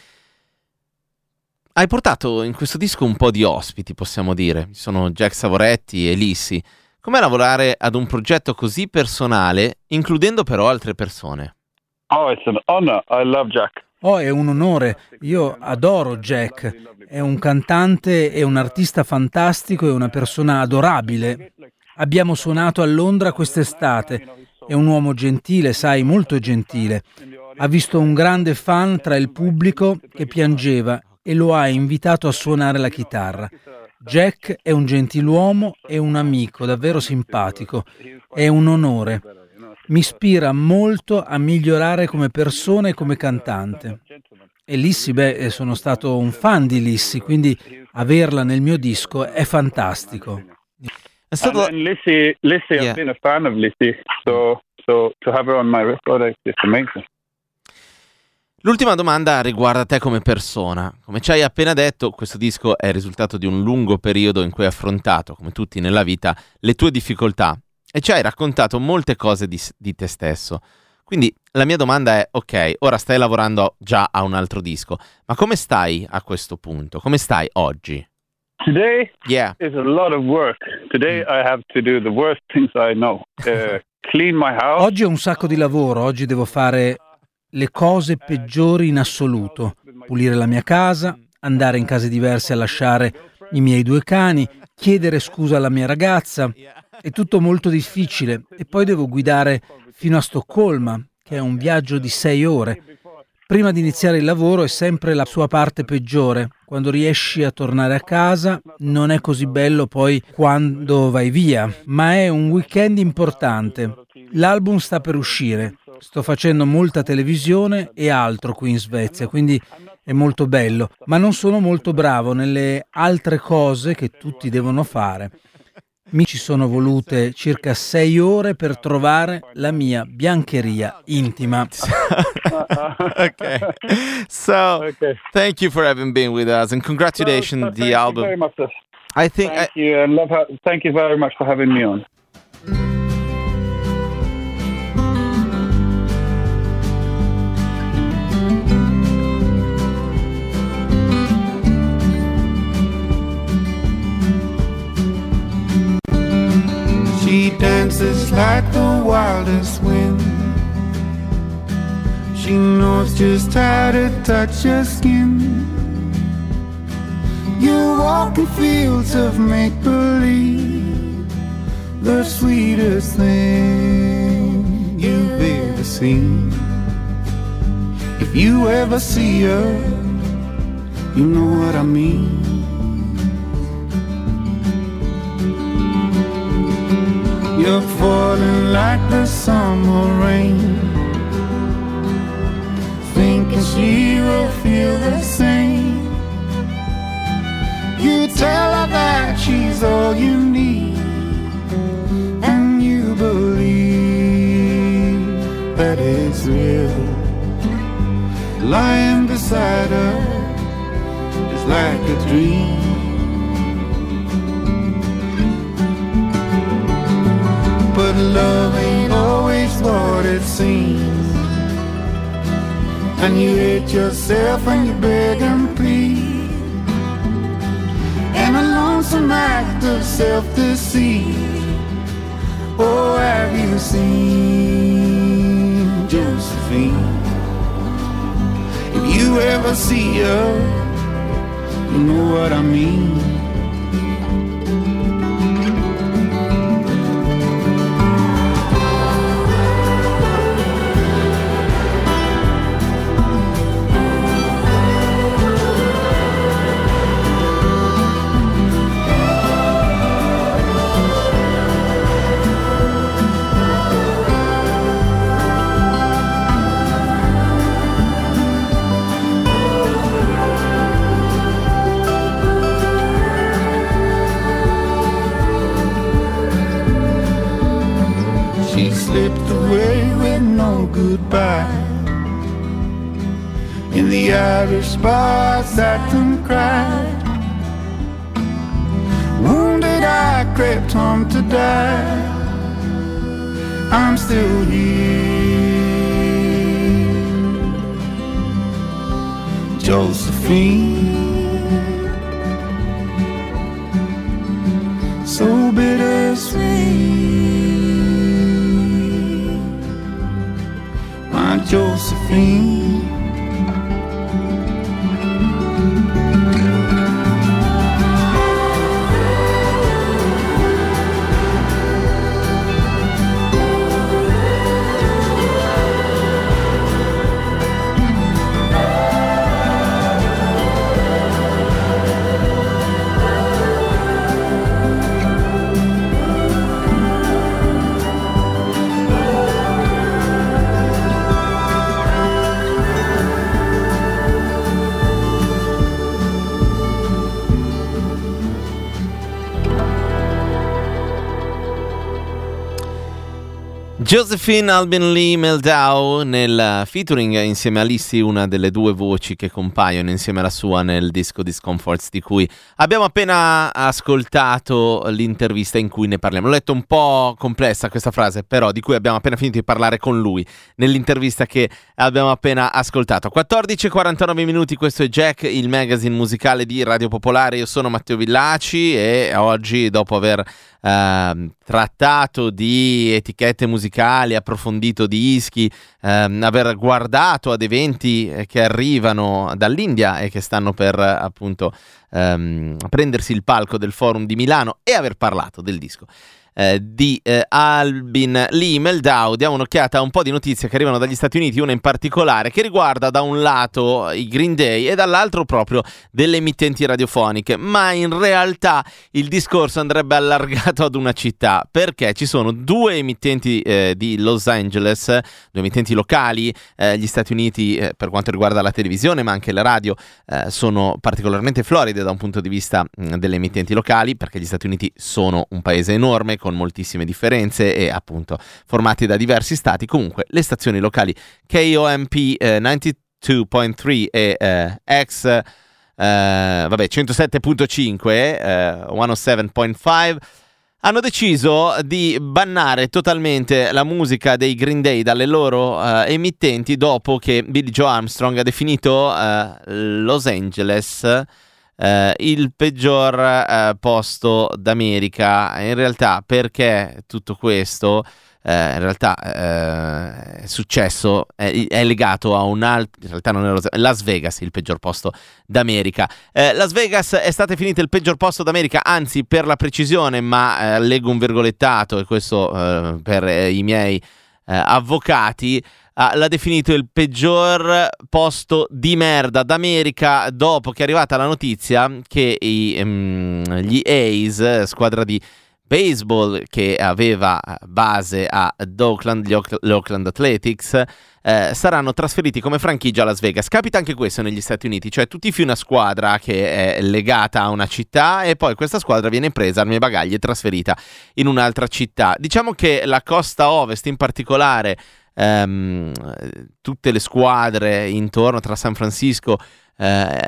Hai portato in questo disco un po' di ospiti, possiamo dire. Ci sono Jack Savoretti e Lissi. Com'è lavorare ad un progetto così personale, includendo però altre persone? Oh, it's an honor. I love Jack. Oh, è un onore. Io adoro Jack. È un cantante e un artista fantastico e una persona adorabile. Abbiamo suonato a Londra quest'estate. È un uomo gentile, sai, molto gentile. Ha visto un grande fan tra il pubblico che piangeva e lo ha invitato a suonare la chitarra. Jack è un gentiluomo e un amico davvero simpatico. È un onore. Mi ispira molto a migliorare come persona e come cantante. E Lissi, beh, sono stato un fan di Lissi, quindi averla nel mio disco è fantastico. È stato... And then Lissy, Lissy Yeah. I've been a fan of Lissy, so so to have her on my record, it's just amazing. L'ultima domanda riguarda te come persona. Come ci hai appena detto, questo disco è il risultato di un lungo periodo in cui hai affrontato, come tutti nella vita, le tue difficoltà e ci hai raccontato molte cose di, di te stesso. Quindi la mia domanda è, ok, ora stai lavorando già a un altro disco, ma come stai a questo punto? Come stai oggi? Today Yeah. is a lot of work. Today I have to do the worst things I know. Uh, clean my house. Oggi ho un sacco di lavoro, oggi devo fare le cose peggiori in assoluto. Pulire la mia casa, andare in case diverse a lasciare i miei due cani, chiedere scusa alla mia ragazza. È tutto molto difficile e poi devo guidare fino a Stoccolma, che è un viaggio di sei ore. Prima di iniziare il lavoro è sempre la sua parte peggiore. Quando riesci a tornare a casa non è così bello poi quando vai via, ma è un weekend importante. L'album sta per uscire, sto facendo molta televisione e altro qui in Svezia, quindi è molto bello, ma non sono molto bravo nelle altre cose che tutti devono fare. Mi ci sono volute circa sei ore per trovare la mia biancheria intima. Okay. So, Okay. thank you for having been with us and congratulations So, the thank you album. very much. sir. I think Thank I, you and love. Ha- thank you very much for having me on. She dances like the wildest wind. She knows just how to touch your skin. You walk in fields of make-believe, the sweetest thing you've ever seen. If you ever see her, you know what I mean. You're falling like the summer rain, thinking she will feel the same. You tell her that she's all you need, and you believe that it's real. Lying beside her is like a dream. But love ain't always what it seems, and you hate yourself and you beg and plead, and a lonesome act of self-deceit. Oh, have you seen Josephine? you ever see her, you know what I mean. She slipped away with no goodbye. In the Irish bar I sat and cried. Wounded I crept home to die. I'm still here, Josephine. So bittersweet, my Josephine. Josephine Albin Lee Meldau nel featuring insieme a Lissy, una delle due voci che compaiono insieme alla sua nel disco Discomforts, di cui abbiamo appena ascoltato l'intervista in cui ne parliamo. L'ho letto un po' complessa questa frase, però di cui abbiamo appena finito di parlare con lui nell'intervista che abbiamo appena ascoltato. quattordici e quarantanove minuti, questo è Jack, il magazine musicale di Radio Popolare. Io sono Matteo Villaci e oggi, dopo aver Uh, trattato di etichette musicali, approfondito di dischi, uh, aver guardato ad eventi che arrivano dall'India e che stanno per appunto um, prendersi il palco del Forum di Milano, e aver parlato del disco Uh, di uh, Albin Lee Meldau, diamo un'occhiata a un po' di notizie che arrivano dagli Stati Uniti, una in particolare che riguarda da un lato i Green Day e dall'altro proprio delle emittenti radiofoniche, ma in realtà il discorso andrebbe allargato ad una città, perché ci sono due emittenti eh, di Los Angeles, due emittenti locali. eh, gli Stati Uniti eh, per quanto riguarda la televisione ma anche la radio eh, sono particolarmente floride da un punto di vista mh, delle emittenti locali, perché gli Stati Uniti sono un paese enorme con moltissime differenze e appunto formati da diversi stati. Comunque le stazioni locali K O M P eh, novantadue virgola tre e eh, X eh, vabbè centosette virgola cinque eh, centosette virgola cinque hanno deciso di bannare totalmente la musica dei Green Day dalle loro uh, emittenti, dopo che Billie Joe Armstrong ha definito uh, Los Angeles Uh, il peggior uh, posto d'America. In realtà, perché tutto questo uh, in realtà uh, è successo, è, è legato a un altro, in realtà non è Los, Las Vegas il peggior posto d'America. uh, Las Vegas è stata definita il peggior posto d'America, anzi, per la precisione, ma uh, leggo un virgolettato, e questo uh, per uh, i miei uh, avvocati, Ah, l'ha definito il peggior posto di merda d'America, dopo che è arrivata la notizia che i, um, gli A's, squadra di baseball che aveva base ad Oakland, gli Oak- Oakland Athletics, eh, saranno trasferiti come franchigia a Las Vegas. Capita anche questo negli Stati Uniti, cioè tu tifi una squadra che è legata a una città e poi questa squadra viene presa, armi e bagagli, e trasferita in un'altra città. Diciamo che la costa ovest, in particolare Um, tutte le squadre intorno, tra San Francisco uh,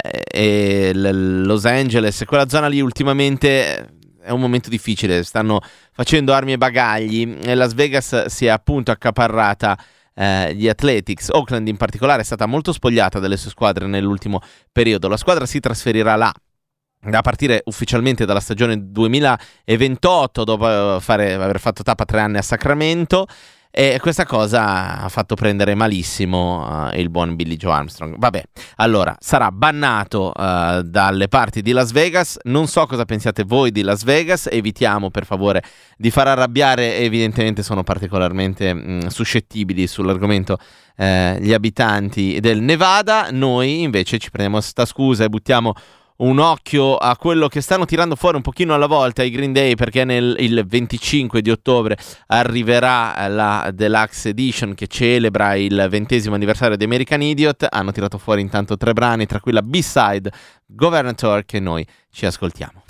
e l- Los Angeles, quella zona lì ultimamente è un momento difficile, stanno facendo armi e bagagli, e Las Vegas si è appunto accaparrata uh, gli Athletics. Oakland in particolare è stata molto spogliata dalle sue squadre nell'ultimo periodo. La squadra si trasferirà là a partire ufficialmente dalla stagione duemilaventotto, dopo fare, aver fatto tappa tre anni a Sacramento. E questa cosa ha fatto prendere malissimo uh, il buon Billie Joe Armstrong. Vabbè, allora sarà bannato uh, dalle parti di Las Vegas. Non so cosa pensiate voi di Las Vegas. Evitiamo per favore di far arrabbiare, evidentemente sono particolarmente mh, suscettibili sull'argomento eh, gli abitanti del Nevada. Noi invece ci prendiamo sta scusa e buttiamo un occhio a quello che stanno tirando fuori un pochino alla volta i Green Day, perché nel il venticinque di ottobre arriverà la Deluxe Edition che celebra il ventesimo anniversario di American Idiot. Hanno tirato fuori intanto tre brani, tra cui la B-side Governator, che noi ci ascoltiamo.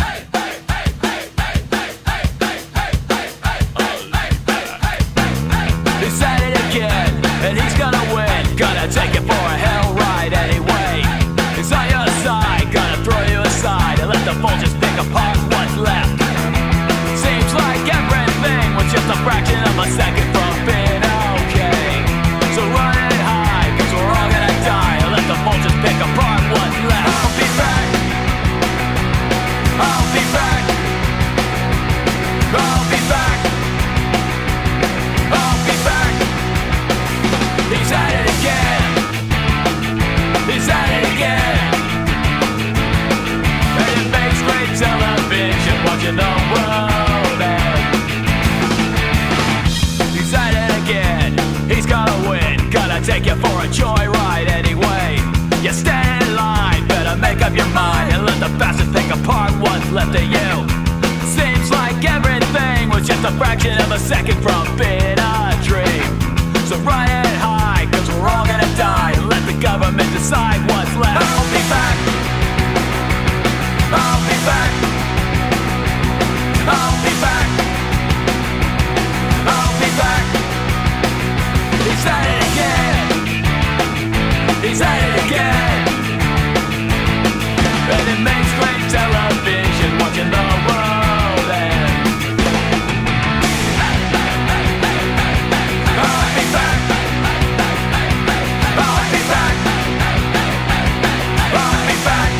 The vultures pick apart what's left. Seems like everything was just a fraction of a second from being okay. So run it high, cause we're all gonna die. Let the vultures pick apart what's left. I'll be back. I'll be back. I'll be back. I'll be back. He's at it again. He's at it again. Television, watching the world end. He's at it again. He's gotta win. Gotta take you for a joyride anyway. You stand in line, better make up your mind and let the bastards pick apart what's left of you. Seems like everything was just a fraction of a second from being a dream. So run it high, cause we're all gonna die. Let the government decide what's left. I'll be back. I'll be back. I'll be back. I'll be back. He's at it again. He's at it again. And it makes great television watching the world end. I'll be back. I'll be back. I'll be back.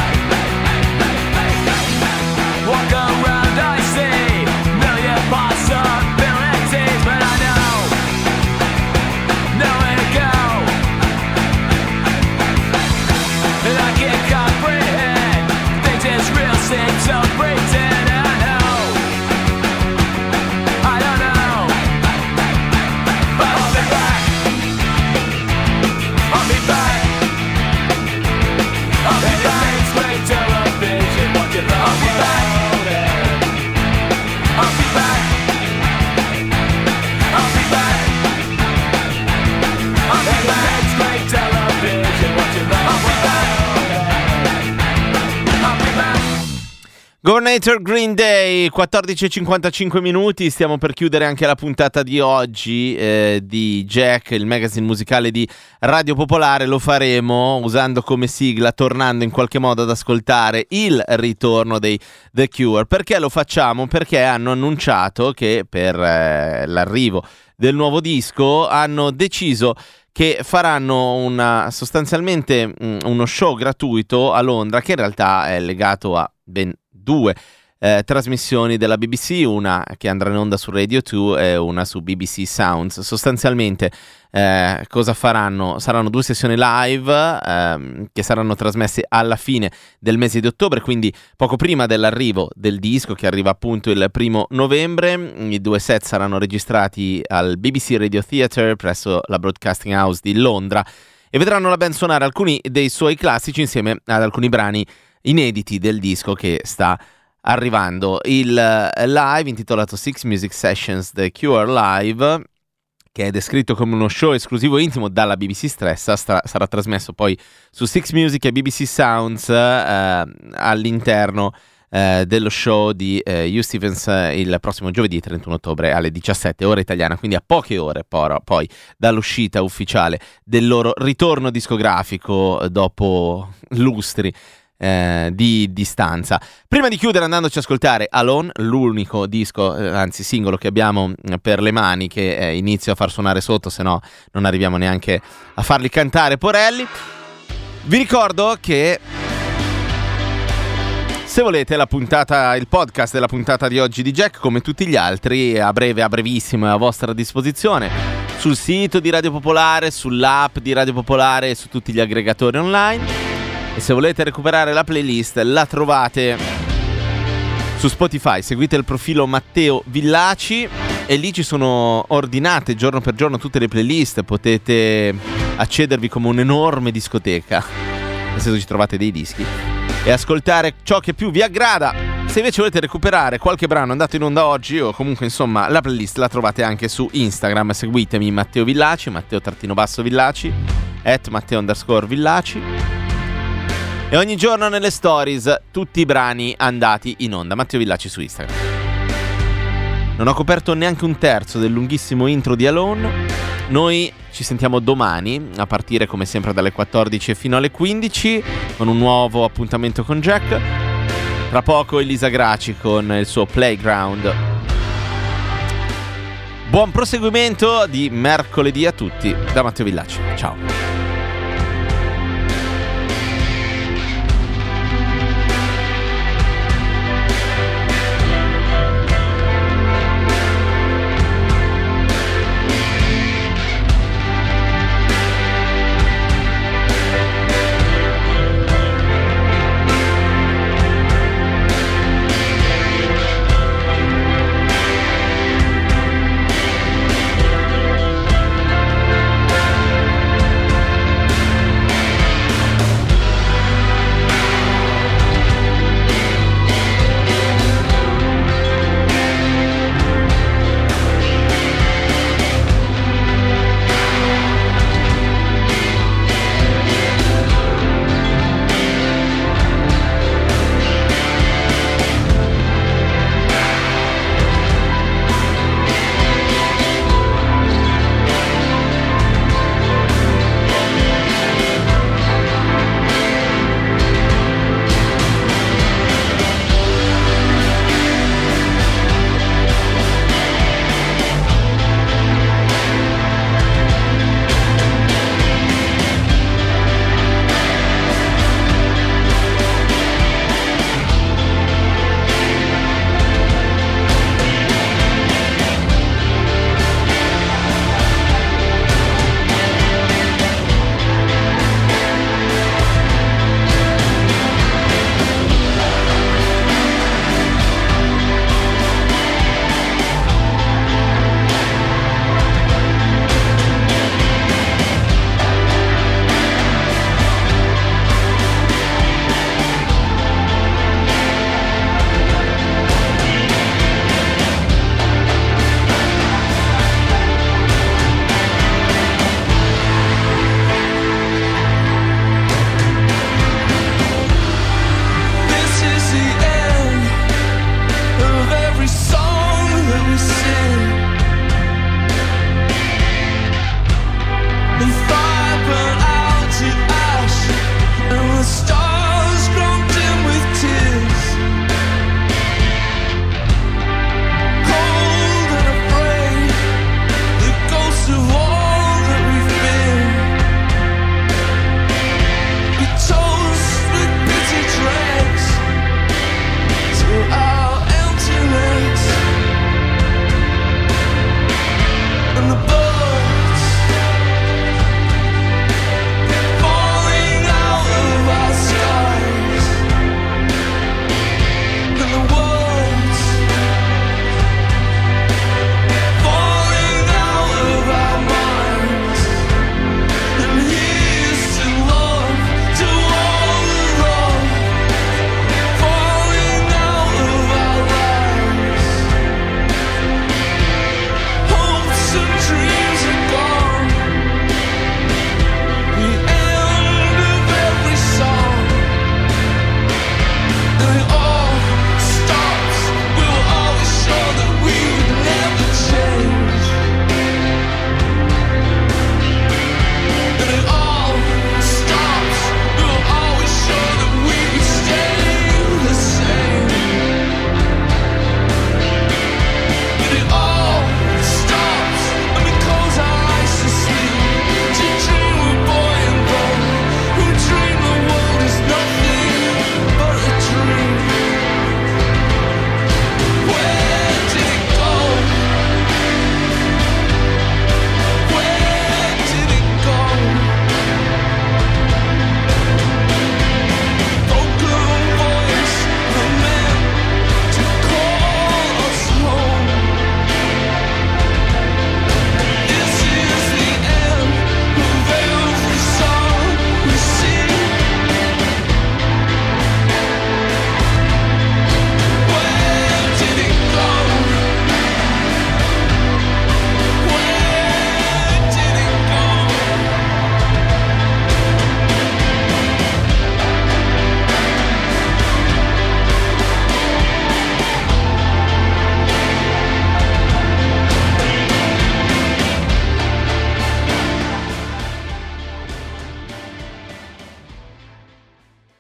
Walk around, I see million possibilities, but I know nowhere to go, and I can't comprehend things as real seem so pretend. I know, I don't know, but I'll be back. I'll be back. I'll be back. It's great television, watching the I'll be back. I'll be back. I'll be back. I'll be back. It's great television watching the I'll be back. I'll be back. Governator, Green Day, quattordici e cinquantacinque minuti. Stiamo per chiudere anche la puntata di oggi eh, di Jack, il magazine musicale di Radio Popolare. Lo faremo usando come sigla, tornando in qualche modo ad ascoltare il ritorno dei The Cure. Perché lo facciamo? Perché hanno annunciato che per eh, l'arrivo del nuovo disco hanno deciso che faranno una, sostanzialmente mh, uno show gratuito a Londra, che in realtà è legato a ben due eh, trasmissioni della B B C, una che andrà in onda su Radio due e una su B B C Sounds. Sostanzialmente eh, cosa faranno? Saranno due sessioni live ehm, che saranno trasmesse alla fine del mese di ottobre, quindi poco prima dell'arrivo del disco, che arriva appunto il primo novembre. I due set saranno registrati al B B C Radio Theatre presso la Broadcasting House di Londra e vedranno la band suonare alcuni dei suoi classici insieme ad alcuni brani inediti del disco che sta arrivando. Il live, intitolato Six Music Sessions The Cure Live, che è descritto come uno show esclusivo e intimo dalla B B C stessa, stra- sarà trasmesso poi su Six Music e B B C Sounds eh, all'interno eh, dello show di eh, Hugh Stevens eh, il prossimo giovedì trentuno ottobre alle diciassette ora italiana, quindi a poche ore poi, poi dall'uscita ufficiale del loro ritorno discografico dopo lustri Eh, di distanza. Prima di chiudere andandoci a ascoltare Alone, l'unico disco, eh, anzi singolo che abbiamo per le mani, che eh, inizio a far suonare sotto, se no non arriviamo neanche a farli cantare, porelli. Vi ricordo che Se volete la puntata, il podcast della puntata di oggi di Jack, come tutti gli altri, a breve, a brevissimo è a vostra disposizione sul sito di Radio Popolare, sull'app di Radio Popolare e su tutti gli aggregatori online. E se volete recuperare la playlist la trovate su Spotify, seguite il profilo Matteo Villaci e lì ci sono ordinate giorno per giorno tutte le playlist, potete accedervi come un'enorme discoteca, nel senso ci trovate dei dischi, e ascoltare ciò che più vi aggrada. Se invece volete recuperare qualche brano andato in onda oggi, o comunque insomma la playlist la trovate anche su Instagram, seguitemi Matteo Villaci, Matteo trattino basso Villaci, at Matteo underscore Villaci, e ogni giorno nelle stories tutti i brani andati in onda, Matteo Villaci su Instagram. Non ho coperto neanche un terzo del lunghissimo intro di Alone. Noi ci sentiamo domani, a partire come sempre dalle quattordici fino alle quindici, con un nuovo appuntamento con Jack. Tra poco Elisa Graci con il suo Playground. Buon proseguimento di mercoledì a tutti da Matteo Villaci. Ciao.